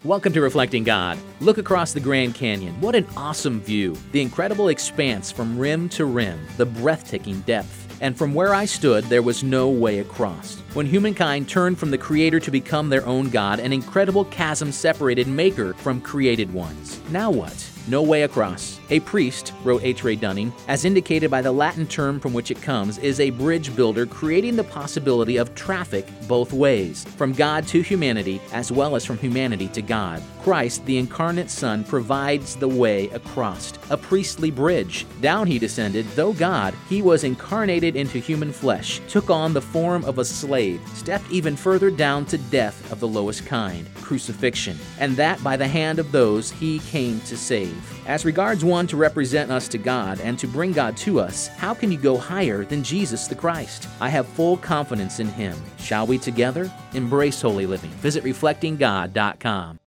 Welcome to Reflecting God. Look across the Grand Canyon. What an awesome view. The incredible expanse from rim to rim, the breathtaking depth. And from where I stood, there was no way across. When humankind turned from the Creator to become their own God, an incredible chasm separated Maker from created ones. Now what? No way across. A priest, wrote H. Ray Dunning, as indicated by the Latin term from which it comes, is a bridge builder creating the possibility of traffic both ways, from God to humanity, as well as from humanity to God. Christ, the incarnate Son, provides the way across, a priestly bridge. Down he descended, though God, he was incarnated into human flesh, took on the form of a slave, stepped even further down to death of the lowest kind, crucifixion, and that by the hand of those he came to save. As regards one to represent us to God and to bring God to us, how can you go higher than Jesus the Christ? I have full confidence in him. Shall we together embrace holy living? Visit reflectinggod.com.